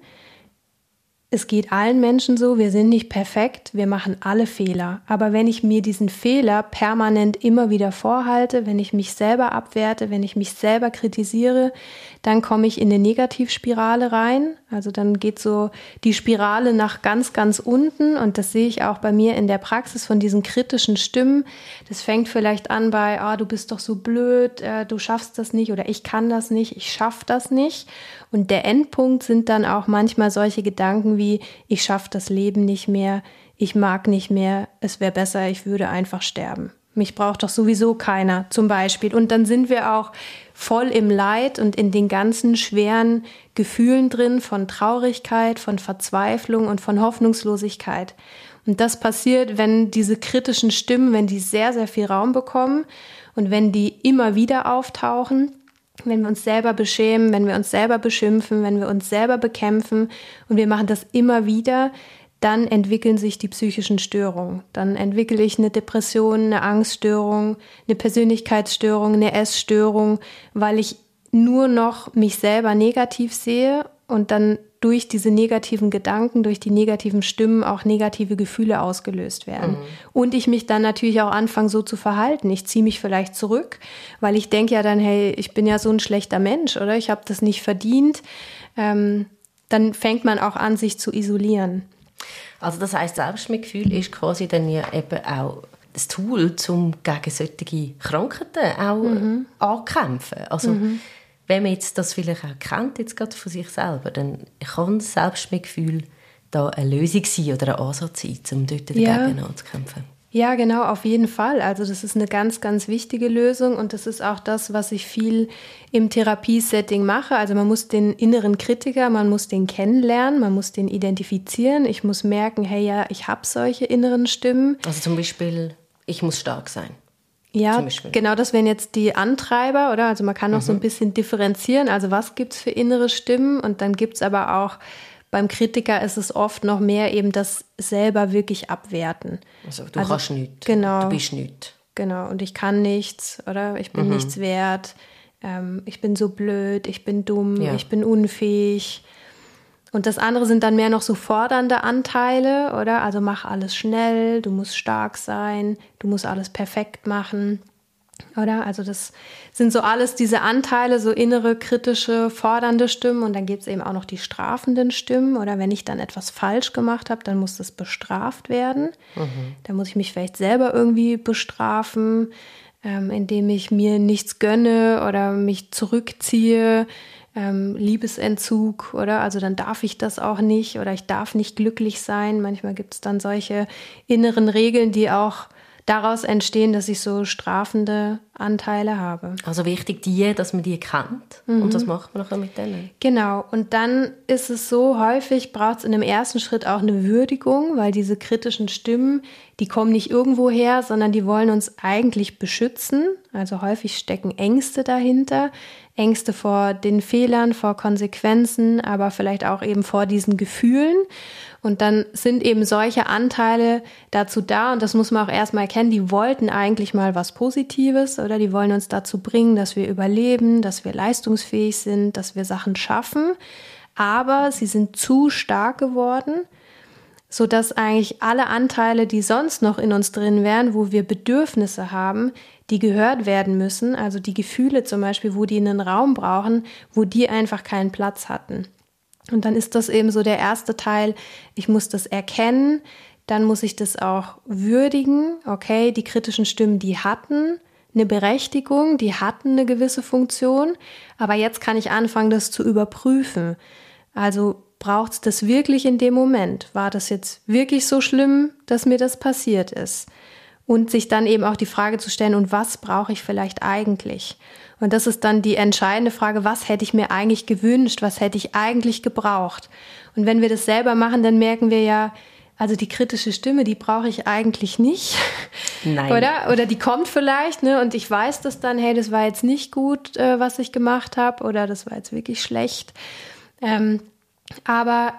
Es geht allen Menschen so, wir sind nicht perfekt, wir machen alle Fehler. Aber wenn ich mir diesen Fehler permanent immer wieder vorhalte, wenn ich mich selber abwerte, wenn ich mich selber kritisiere, dann komme ich in eine Negativspirale rein. Also dann geht so die Spirale nach ganz, ganz unten. Und das sehe ich auch bei mir in der Praxis von diesen kritischen Stimmen. Das fängt vielleicht an bei, ah, du bist doch so blöd, äh, du schaffst das nicht oder ich kann das nicht, ich schaffe das nicht. Und der Endpunkt sind dann auch manchmal solche Gedanken wie, ich schaffe das Leben nicht mehr, ich mag nicht mehr, es wäre besser, ich würde einfach sterben. Mich braucht doch sowieso keiner, zum Beispiel. Und dann sind wir auch voll im Leid und in den ganzen schweren Gefühlen drin von Traurigkeit, von Verzweiflung und von Hoffnungslosigkeit. Und das passiert, wenn diese kritischen Stimmen, wenn die sehr, sehr viel Raum bekommen und wenn die immer wieder auftauchen, wenn wir uns selber beschämen, wenn wir uns selber beschimpfen, wenn wir uns selber bekämpfen und wir machen das immer wieder, dann entwickeln sich die psychischen Störungen. Dann entwickle ich eine Depression, eine Angststörung, eine Persönlichkeitsstörung, eine Essstörung, weil ich nur noch mich selber negativ sehe und dann durch diese negativen Gedanken, durch die negativen Stimmen auch negative Gefühle ausgelöst werden. Mhm. Und ich mich dann natürlich auch anfange, so zu verhalten. Ich ziehe mich vielleicht zurück, weil ich denke ja dann, hey, ich bin ja so ein schlechter Mensch, oder? Ich habe das nicht verdient. Ähm, dann fängt man auch an, sich zu isolieren. Also das heisst, Selbstmitgefühl ist quasi dann ja eben auch das Tool, um gegen solche Krankheiten auch mhm. anzukämpfen. Also mhm. wenn man jetzt das vielleicht auch kennt, jetzt gerade von sich selber, dann kann Selbstmitgefühl da eine Lösung sein oder ein Ansatz sein, um dort dagegen ja. anzukämpfen. Ja, genau, auf jeden Fall. Also das ist eine ganz, ganz wichtige Lösung und das ist auch das, was ich viel im Therapiesetting mache. Also man muss den inneren Kritiker, man muss den kennenlernen, man muss den identifizieren. Ich muss merken, hey, ja, ich habe solche inneren Stimmen. Also zum Beispiel, ich muss stark sein. Ja, genau, das wären jetzt die Antreiber, oder? Also man kann noch mhm. so ein bisschen differenzieren. Also was gibt es für innere Stimmen? Und dann gibt es aber auch, beim Kritiker ist es oft noch mehr eben das selber wirklich abwerten. Also du also, kannst nichts, genau, du bist nichts. Genau, und ich kann nichts, oder? Ich bin mhm. nichts wert, ähm, ich bin so blöd, ich bin dumm, ja. ich bin unfähig. Und das andere sind dann mehr noch so fordernde Anteile, oder? Also mach alles schnell, du musst stark sein, du musst alles perfekt machen. Oder? Also das sind so alles diese Anteile, so innere, kritische, fordernde Stimmen. Und dann gibt es eben auch noch die strafenden Stimmen. Oder wenn ich dann etwas falsch gemacht habe, dann muss das bestraft werden. Mhm. Dann muss ich mich vielleicht selber irgendwie bestrafen, ähm, indem ich mir nichts gönne oder mich zurückziehe. Ähm, Liebesentzug, oder? Also dann darf ich das auch nicht oder ich darf nicht glücklich sein. Manchmal gibt es dann solche inneren Regeln, die auch daraus entstehen, dass ich so strafende Anteile habe. Also wichtig die, dass man die kennt. Mhm. Und das macht man nachher mit denen. Genau. Und dann ist es so, häufig braucht es in dem ersten Schritt auch eine Würdigung, weil diese kritischen Stimmen, die kommen nicht irgendwo her, sondern die wollen uns eigentlich beschützen. Also häufig stecken Ängste dahinter. Ängste vor den Fehlern, vor Konsequenzen, aber vielleicht auch eben vor diesen Gefühlen. Und dann sind eben solche Anteile dazu da, und das muss man auch erstmal erkennen, die wollten eigentlich mal was Positives, oder die wollen uns dazu bringen, dass wir überleben, dass wir leistungsfähig sind, dass wir Sachen schaffen. Aber sie sind zu stark geworden, sodass eigentlich alle Anteile, die sonst noch in uns drin wären, wo wir Bedürfnisse haben, die gehört werden müssen, also die Gefühle zum Beispiel, wo die einen Raum brauchen, wo die einfach keinen Platz hatten. Und dann ist das eben so der erste Teil, ich muss das erkennen, dann muss ich das auch würdigen. Okay, die kritischen Stimmen, die hatten eine Berechtigung, die hatten eine gewisse Funktion, aber jetzt kann ich anfangen, das zu überprüfen. Also braucht es das wirklich in dem Moment? War das jetzt wirklich so schlimm, dass mir das passiert ist? Und sich dann eben auch die Frage zu stellen, und was brauche ich vielleicht eigentlich? Und das ist dann die entscheidende Frage, was hätte ich mir eigentlich gewünscht, was hätte ich eigentlich gebraucht? Und wenn wir das selber machen, dann merken wir ja, also die kritische Stimme, die brauche ich eigentlich nicht. Nein. Oder? Oder die kommt vielleicht, ne? Und ich weiß das dann, hey, das war jetzt nicht gut, äh, was ich gemacht habe, oder das war jetzt wirklich schlecht. Ähm, aber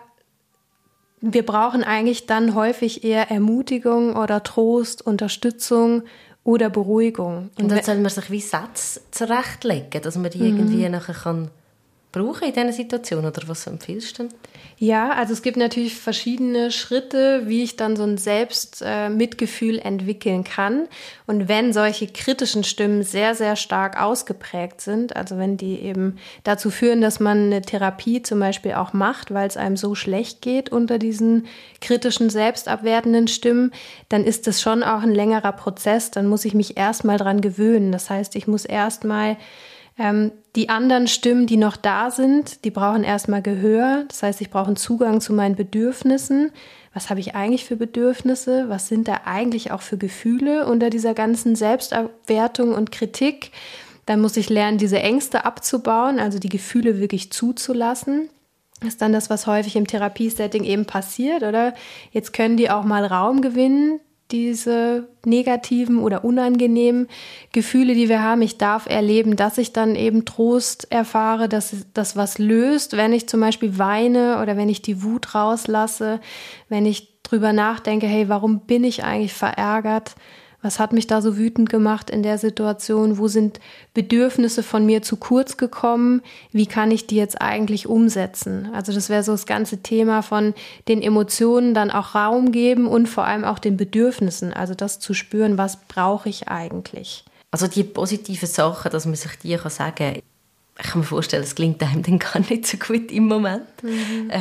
wir brauchen eigentlich dann häufig eher Ermutigung oder Trost, Unterstützung oder Beruhigung. Und dann soll man sich wie Sätze zurechtlegen, dass man die mhm. irgendwie nachher kann brauchen in dieser Situation, oder was empfiehlst du denn? Ja, also es gibt natürlich verschiedene Schritte, wie ich dann so ein Selbstmitgefühl äh, entwickeln kann. Und wenn solche kritischen Stimmen sehr, sehr stark ausgeprägt sind, also wenn die eben dazu führen, dass man eine Therapie zum Beispiel auch macht, weil es einem so schlecht geht unter diesen kritischen, selbstabwertenden Stimmen, dann ist das schon auch ein längerer Prozess. Dann muss ich mich erstmal dran gewöhnen. Das heißt, ich muss erstmal Ähm, die anderen Stimmen, die noch da sind, die brauchen erstmal Gehör. Das heißt, ich brauche einen Zugang zu meinen Bedürfnissen. Was habe ich eigentlich für Bedürfnisse? Was sind da eigentlich auch für Gefühle unter dieser ganzen Selbstabwertung und Kritik? Dann muss ich lernen, diese Ängste abzubauen, also die Gefühle wirklich zuzulassen. Das ist dann das, was häufig im Therapiesetting eben passiert, oder? Jetzt können die auch mal Raum gewinnen, diese negativen oder unangenehmen Gefühle, die wir haben. Ich darf erleben, dass ich dann eben Trost erfahre, dass das was löst, wenn ich zum Beispiel weine oder wenn ich die Wut rauslasse, wenn ich drüber nachdenke, hey, warum bin ich eigentlich verärgert? Was hat mich da so wütend gemacht in der Situation? Wo sind Bedürfnisse von mir zu kurz gekommen? Wie kann ich die jetzt eigentlich umsetzen? Also das wäre so das ganze Thema von den Emotionen dann auch Raum geben und vor allem auch den Bedürfnissen. Also das zu spüren, was brauche ich eigentlich? Also die positiven Sachen, dass man sich die sagen kann, ich kann mir vorstellen, es klingt einem dann gar nicht so gut im Moment. Mhm. Äh,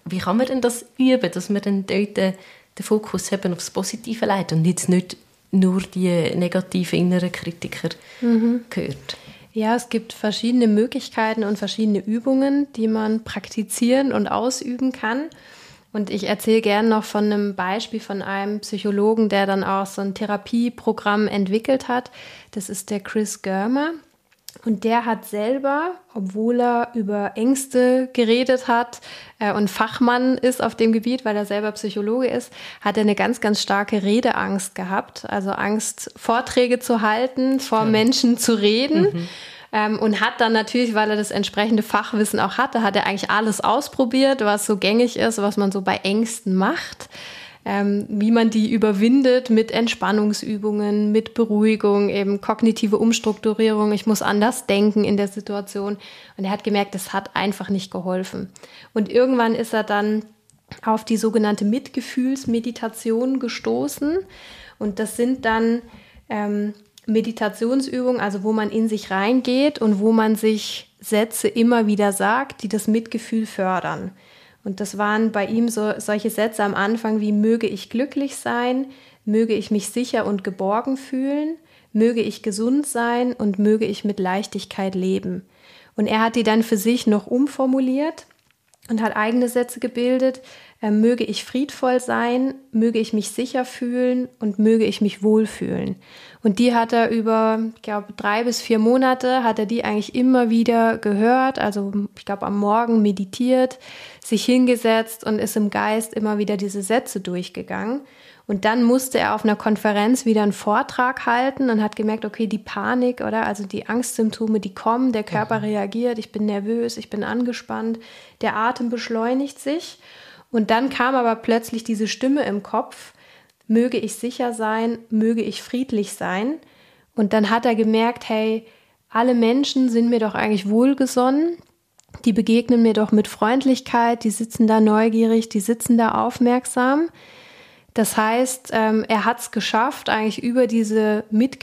wie kann man denn das üben, dass man dann dort den Fokus eben aufs Positive legt und jetzt nicht nur die negativen inneren Kritiker mhm. hört? Ja, es gibt verschiedene Möglichkeiten und verschiedene Übungen, die man praktizieren und ausüben kann. Und ich erzähle gerne noch von einem Beispiel von einem Psychologen, der dann auch so ein Therapieprogramm entwickelt hat. Das ist der Chris Germer. Und der hat selber, obwohl er über Ängste geredet hat äh, und Fachmann ist auf dem Gebiet, weil er selber Psychologe ist, hat er eine ganz, ganz starke Redeangst gehabt. Also Angst, Vorträge zu halten, vor ja. Menschen zu reden. Mhm. Ähm, und hat dann natürlich, weil er das entsprechende Fachwissen auch hatte, hat er eigentlich alles ausprobiert, was so gängig ist, was man so bei Ängsten macht. Ähm, wie man die überwindet mit Entspannungsübungen, mit Beruhigung, eben kognitive Umstrukturierung. Ich muss anders denken in der Situation. Und er hat gemerkt, das hat einfach nicht geholfen. Und irgendwann ist er dann auf die sogenannte Mitgefühlsmeditation gestoßen. Und das sind dann ähm, Meditationsübungen, also wo man in sich reingeht und wo man sich Sätze immer wieder sagt, die das Mitgefühl fördern. Und das waren bei ihm so solche Sätze am Anfang wie: möge ich glücklich sein, möge ich mich sicher und geborgen fühlen, möge ich gesund sein und möge ich mit Leichtigkeit leben. Und er hat die dann für sich noch umformuliert und hat eigene Sätze gebildet. Äh, möge ich friedvoll sein, möge ich mich sicher fühlen und möge ich mich wohlfühlen. Und die hat er über, ich glaube, drei bis vier Monate hat er die eigentlich immer wieder gehört. Also ich glaube, am Morgen meditiert, sich hingesetzt und ist im Geist immer wieder diese Sätze durchgegangen. Und dann musste er auf einer Konferenz wieder einen Vortrag halten und hat gemerkt, okay, die Panik, oder? Also die Angstsymptome, die kommen, der Körper reagiert, ich bin nervös, ich bin angespannt, der Atem beschleunigt sich. Und dann kam aber plötzlich diese Stimme im Kopf: möge ich sicher sein, möge ich friedlich sein. Und dann hat er gemerkt, hey, alle Menschen sind mir doch eigentlich wohlgesonnen, die begegnen mir doch mit Freundlichkeit, die sitzen da neugierig, die sitzen da aufmerksam. Das heißt, ähm, er hat es geschafft, eigentlich über diese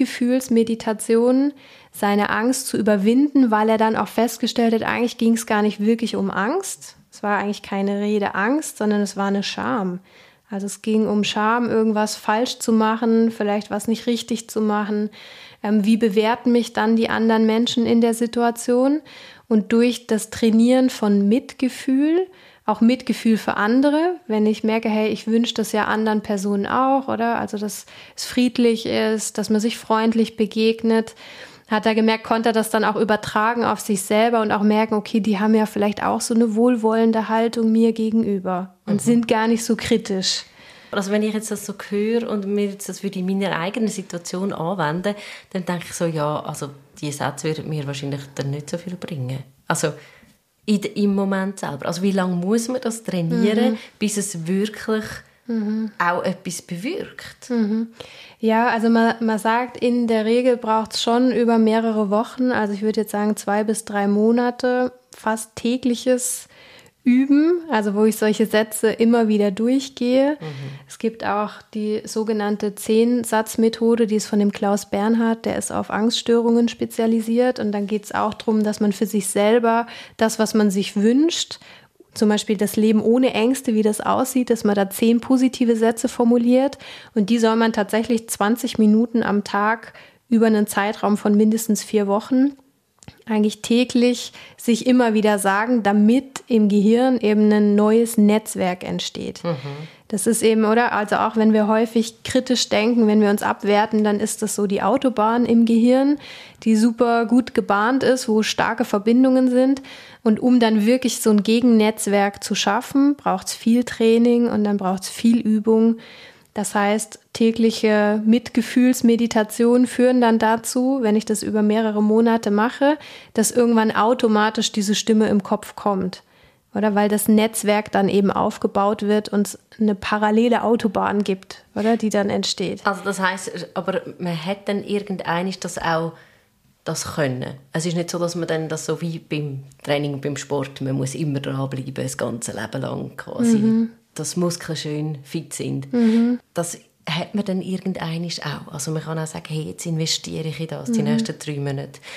Mitgefühlsmeditation seine Angst zu überwinden, weil er dann auch festgestellt hat, eigentlich ging es gar nicht wirklich um Angst. Es war eigentlich keine Rede Angst, sondern es war eine Scham. Also es ging um Scham, irgendwas falsch zu machen, vielleicht was nicht richtig zu machen. Ähm, wie bewerten mich dann die anderen Menschen in der Situation? Und durch das Trainieren von Mitgefühl, auch Mitgefühl für andere, wenn ich merke, hey, ich wünsche das ja anderen Personen auch, oder? Also, dass es friedlich ist, dass man sich freundlich begegnet, hat er gemerkt, konnte er das dann auch übertragen auf sich selber und auch merken, okay, die haben ja vielleicht auch so eine wohlwollende Haltung mir gegenüber und mhm. sind gar nicht so kritisch. Also wenn ich jetzt das so höre und mir jetzt das würde in meiner eigenen Situation anwenden, dann denke ich so, ja, also die Sätze würden mir wahrscheinlich dann nicht so viel bringen. Also in, im Moment selber. Also wie lange muss man das trainieren, mhm. bis es wirklich mhm. auch etwas bewirkt? Mhm. Ja, also man, man sagt, in der Regel braucht es schon über mehrere Wochen, also ich würde jetzt sagen zwei bis drei Monate, fast tägliches Üben, also wo ich solche Sätze immer wieder durchgehe. Mhm. Es gibt auch die sogenannte Zehn-Satz-Methode, die ist von dem Klaus Bernhard, der ist auf Angststörungen spezialisiert. Und dann geht es auch darum, dass man für sich selber das, was man sich wünscht, zum Beispiel das Leben ohne Ängste, wie das aussieht, dass man da zehn positive Sätze formuliert. Und die soll man tatsächlich zwanzig Minuten am Tag über einen Zeitraum von mindestens vier Wochen eigentlich täglich sich immer wieder sagen, damit im Gehirn eben ein neues Netzwerk entsteht. Mhm. Das ist eben, oder? Also auch wenn wir häufig kritisch denken, wenn wir uns abwerten, dann ist das so die Autobahn im Gehirn, die super gut gebahnt ist, wo starke Verbindungen sind. Und um dann wirklich so ein Gegennetzwerk zu schaffen, braucht es viel Training und dann braucht es viel Übung. Das heißt, tägliche Mitgefühlsmeditationen führen dann dazu, wenn ich das über mehrere Monate mache, dass irgendwann automatisch diese Stimme im Kopf kommt. Oder weil das Netzwerk dann eben aufgebaut wird und es eine parallele Autobahn gibt, oder, die dann entsteht. Also das heisst, aber man hat dann irgendwann das auch das können. Es ist nicht so, dass man dann das so wie beim Training und beim Sport, man muss immer dranbleiben, das ganze Leben lang quasi. Mhm. Dass Muskeln schön fit sind. Mhm. Das hat man dann irgendwann auch. Also man kann auch sagen, hey, jetzt investiere ich in das, mhm. die nächsten drei Monate.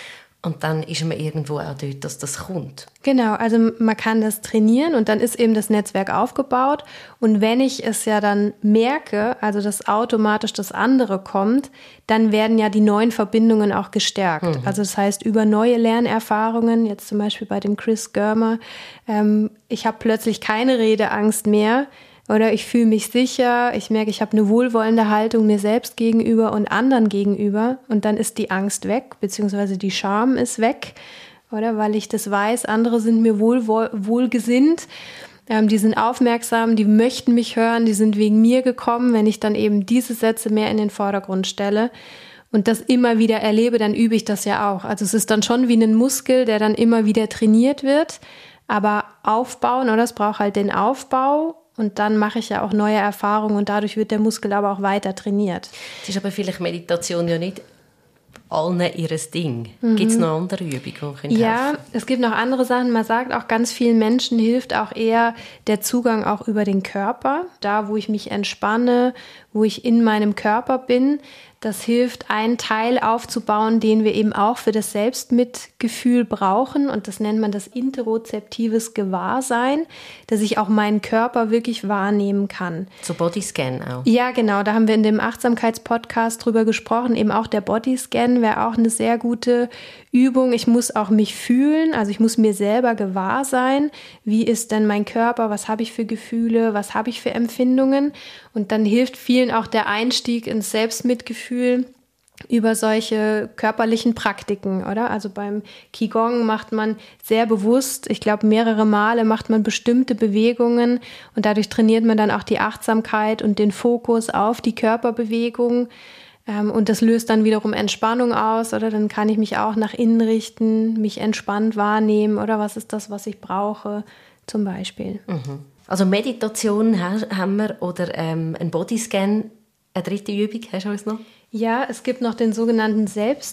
Und dann ist man irgendwo auch dort, dass das kommt. Genau, also man kann das trainieren und dann ist eben das Netzwerk aufgebaut. Und wenn ich es ja dann merke, also dass automatisch das andere kommt, dann werden ja die neuen Verbindungen auch gestärkt. Mhm. Also das heißt, über neue Lernerfahrungen, jetzt zum Beispiel bei dem Chris Germer, ähm, ich habe plötzlich keine Redeangst mehr. Oder ich fühle mich sicher, ich merke, ich habe eine wohlwollende Haltung mir selbst gegenüber und anderen gegenüber. Und dann ist die Angst weg, beziehungsweise die Scham ist weg. Oder weil ich das weiß, andere sind mir wohl, wohl, wohlgesinnt. Ähm, die sind aufmerksam, die möchten mich hören, die sind wegen mir gekommen. Wenn ich dann eben diese Sätze mehr in den Vordergrund stelle und das immer wieder erlebe, dann übe ich das ja auch. Also es ist dann schon wie ein Muskel, der dann immer wieder trainiert wird. Aber aufbauen, oder es braucht halt den Aufbau. Und dann mache ich ja auch neue Erfahrungen und dadurch wird der Muskel aber auch weiter trainiert. Es ist aber vielleicht Meditation ja nicht allen ihres Ding. Mhm. Gibt es noch andere Übungen, die helfen? Ja, es gibt noch andere Sachen. Man sagt auch, ganz vielen Menschen hilft auch eher der Zugang auch über den Körper. Da, wo ich mich entspanne, wo ich in meinem Körper bin. Das hilft, einen Teil aufzubauen, den wir eben auch für das Selbstmitgefühl brauchen. Und das nennt man das interozeptives Gewahrsein, dass ich auch meinen Körper wirklich wahrnehmen kann. So Bodyscan auch? Ja, genau. Da haben wir in dem Achtsamkeitspodcast drüber gesprochen. Eben auch der Bodyscan wäre auch eine sehr gute Übung. Ich muss auch mich fühlen, also ich muss mir selber gewahr sein. Wie ist denn mein Körper? Was habe ich für Gefühle? Was habe ich für Empfindungen? Und dann hilft vielen auch der Einstieg ins Selbstmitgefühl über solche körperlichen Praktiken, oder? Also beim Qigong macht man sehr bewusst, ich glaube mehrere Male macht man bestimmte Bewegungen und dadurch trainiert man dann auch die Achtsamkeit und den Fokus auf die Körperbewegung. Und das löst dann wiederum Entspannung aus, oder? Dann kann ich mich auch nach innen richten, mich entspannt wahrnehmen, oder was ist das, was ich brauche, zum Beispiel. Mhm. Also Meditation haben wir oder ähm, ein Bodyscan, eine dritte Übung, hast du uns noch? Ja, es gibt noch den sogenannten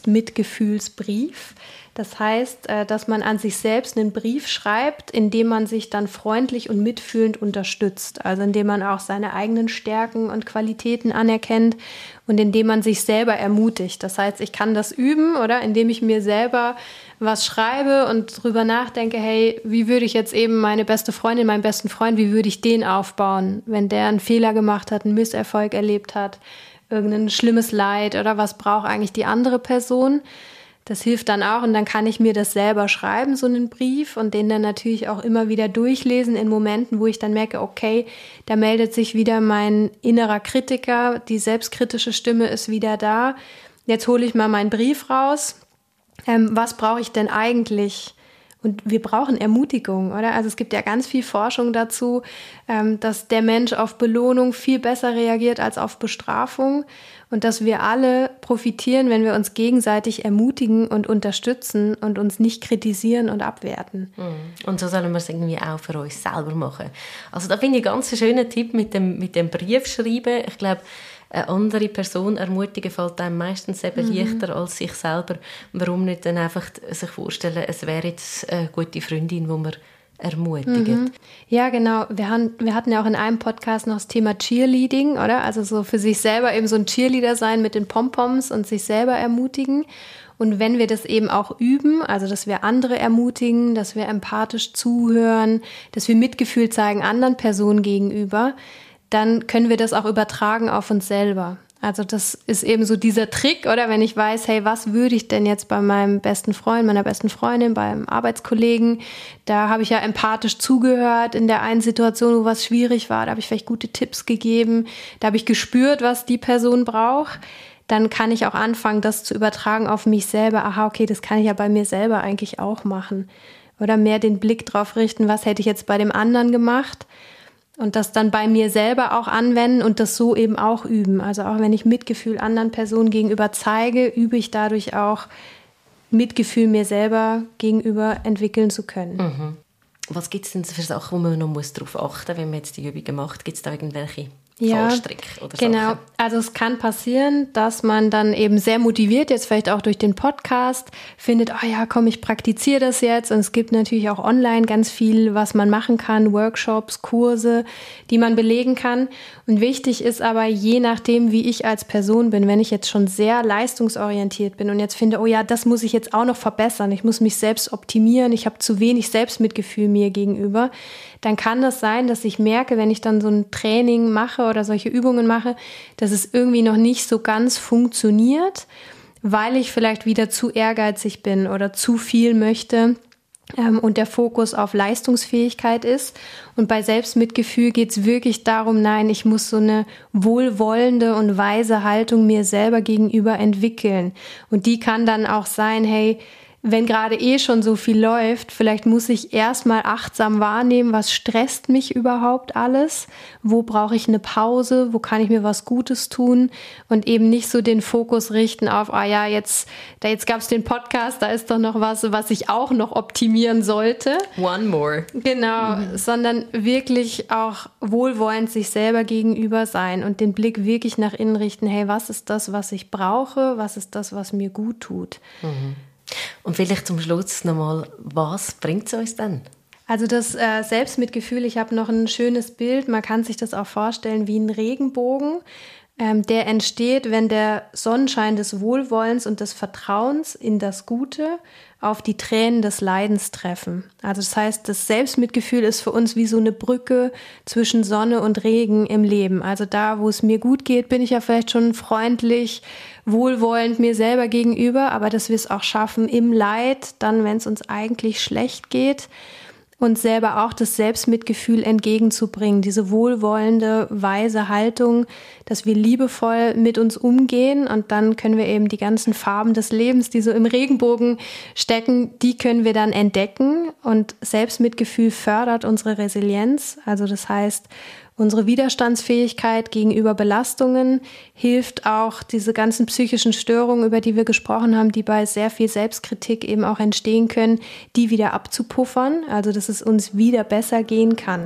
Selbstmitgefühlsbrief. Das heißt, dass man an sich selbst einen Brief schreibt, in dem man sich dann freundlich und mitfühlend unterstützt. Also indem man auch seine eigenen Stärken und Qualitäten anerkennt und indem man sich selber ermutigt. Das heißt, ich kann das üben, oder indem ich mir selber was schreibe und drüber nachdenke, hey, wie würde ich jetzt eben meine beste Freundin, meinen besten Freund, wie würde ich den aufbauen, wenn der einen Fehler gemacht hat, einen Misserfolg erlebt hat, irgendein schlimmes Leid, oder was braucht eigentlich die andere Person? Das hilft dann auch und dann kann ich mir das selber schreiben, so einen Brief, und den dann natürlich auch immer wieder durchlesen in Momenten, wo ich dann merke, okay, da meldet sich wieder mein innerer Kritiker, die selbstkritische Stimme ist wieder da. Jetzt hole ich mal meinen Brief raus. Ähm, was brauche ich denn eigentlich? Und wir brauchen Ermutigung, oder? Also es gibt ja ganz viel Forschung dazu, ähm, dass der Mensch auf Belohnung viel besser reagiert als auf Bestrafung und dass wir alle profitieren, wenn wir uns gegenseitig ermutigen und unterstützen und uns nicht kritisieren und abwerten. Und so sollen wir es irgendwie auch für uns selber machen. Also da finde ich einen ganz schönen Tipp mit dem, mit dem Briefschreiben. Ich glaube, eine andere Person ermutigen fällt einem meistens eben mhm. leichter als sich selber. Warum nicht dann einfach sich vorstellen, es wäre jetzt eine gute Freundin, die man ermutigt. Mhm. Ja, genau. Wir, haben, wir hatten ja auch in einem Podcast noch das Thema Cheerleading, oder? Also so für sich selber eben so ein Cheerleader sein mit den Pompoms und sich selber ermutigen. Und wenn wir das eben auch üben, also dass wir andere ermutigen, dass wir empathisch zuhören, dass wir Mitgefühl zeigen anderen Personen gegenüber, dann können wir das auch übertragen auf uns selber. Also das ist eben so dieser Trick, oder wenn ich weiß, hey, was würde ich denn jetzt bei meinem besten Freund, meiner besten Freundin, beim Arbeitskollegen, da habe ich ja empathisch zugehört in der einen Situation, wo was schwierig war, da habe ich vielleicht gute Tipps gegeben, da habe ich gespürt, was die Person braucht, dann kann ich auch anfangen, das zu übertragen auf mich selber. Aha, okay, das kann ich ja bei mir selber eigentlich auch machen. Oder mehr den Blick drauf richten, was hätte ich jetzt bei dem anderen gemacht? Und das dann bei mir selber auch anwenden und das so eben auch üben. Also auch wenn ich Mitgefühl anderen Personen gegenüber zeige, übe ich dadurch auch Mitgefühl mir selber gegenüber entwickeln zu können. Mhm. Was gibt es denn für Sachen, wo man noch darauf achten muss, wenn man jetzt die Übungen macht? Gibt es da irgendwelche ja, Fallstrick oder genau. Sachen. Also es kann passieren, dass man dann eben sehr motiviert, jetzt vielleicht auch durch den Podcast, findet, oh ja, komm, ich praktiziere das jetzt. Und es gibt natürlich auch online ganz viel, was man machen kann, Workshops, Kurse, die man belegen kann. Und wichtig ist aber, je nachdem, wie ich als Person bin, wenn ich jetzt schon sehr leistungsorientiert bin und jetzt finde, oh ja, das muss ich jetzt auch noch verbessern, ich muss mich selbst optimieren, ich habe zu wenig Selbstmitgefühl mir gegenüber, dann kann das sein, dass ich merke, wenn ich dann so ein Training mache oder solche Übungen mache, dass es irgendwie noch nicht so ganz funktioniert, weil ich vielleicht wieder zu ehrgeizig bin oder zu viel möchte ähm, und der Fokus auf Leistungsfähigkeit ist. Und bei Selbstmitgefühl geht es wirklich darum, nein, ich muss so eine wohlwollende und weise Haltung mir selber gegenüber entwickeln. Und die kann dann auch sein, hey, wenn gerade eh schon so viel läuft, vielleicht muss ich erstmal achtsam wahrnehmen, was stresst mich überhaupt alles, wo brauche ich eine Pause, wo kann ich mir was Gutes tun und eben nicht so den Fokus richten auf, ah ja, jetzt, da jetzt gab es den Podcast, da ist doch noch was, was ich auch noch optimieren sollte. One more. Genau, mhm. sondern wirklich auch wohlwollend sich selber gegenüber sein und den Blick wirklich nach innen richten, hey, was ist das, was ich brauche, was ist das, was mir gut tut. Mhm. Und vielleicht zum Schluss nochmal, was bringt es uns denn? Also das äh, Selbstmitgefühl, ich habe noch ein schönes Bild, man kann sich das auch vorstellen wie ein Regenbogen, ähm, der entsteht, wenn der Sonnenschein des Wohlwollens und des Vertrauens in das Gute auf die Tränen des Leidens treffen. Also das heißt, das Selbstmitgefühl ist für uns wie so eine Brücke zwischen Sonne und Regen im Leben. Also da, wo es mir gut geht, bin ich ja vielleicht schon freundlich, wohlwollend mir selber gegenüber, aber dass wir es auch schaffen, im Leid, dann, wenn es uns eigentlich schlecht geht, uns selber auch das Selbstmitgefühl entgegenzubringen, diese wohlwollende, weise Haltung, dass wir liebevoll mit uns umgehen und dann können wir eben die ganzen Farben des Lebens, die so im Regenbogen stecken, die können wir dann entdecken und Selbstmitgefühl fördert unsere Resilienz, also das heißt, unsere Widerstandsfähigkeit gegenüber Belastungen hilft auch, diese ganzen psychischen Störungen, über die wir gesprochen haben, die bei sehr viel Selbstkritik eben auch entstehen können, die wieder abzupuffern, also dass es uns wieder besser gehen kann.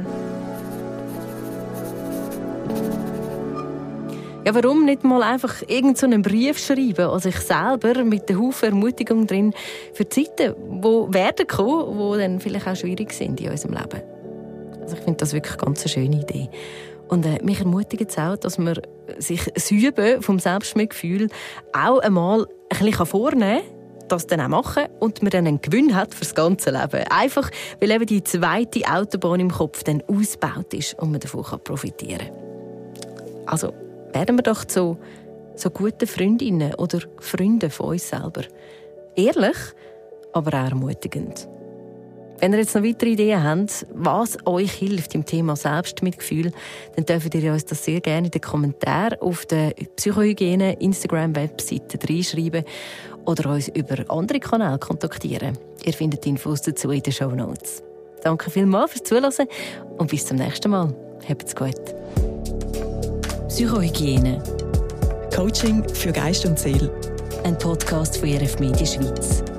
Ja, warum nicht mal einfach irgendeinen so Brief schreiben an sich selber mit der Haufen Ermutigung drin für Zeiten, die werden kommen, die dann vielleicht auch schwierig sind in unserem Leben. Also ich finde das wirklich ganz eine schöne Idee. Und äh, mich ermutigt es auch, dass man sich das Üben vom Selbstmitgefühl auch einmal ein bisschen vornehmen kann, das dann auch machen und man dann einen Gewinn hat für das ganze Leben. Einfach, weil eben die zweite Autobahn im Kopf dann ausgebaut ist und man davon profitieren kann. Also werden wir doch so, so gute Freundinnen oder Freunde von uns selber. Ehrlich, aber auch ermutigend. Wenn ihr jetzt noch weitere Ideen habt, was euch hilft im Thema Selbstmitgefühl, dann dürft ihr uns das sehr gerne in den Kommentaren auf der Psychohygiene-Instagram-Webseite reinschreiben oder uns über andere Kanäle kontaktieren. Ihr findet Infos dazu in den Shownotes. Danke vielmals fürs Zuhören und bis zum nächsten Mal. Habt's gut. Psychohygiene. Coaching für Geist und Seele. Ein Podcast von E R F Media Schweiz.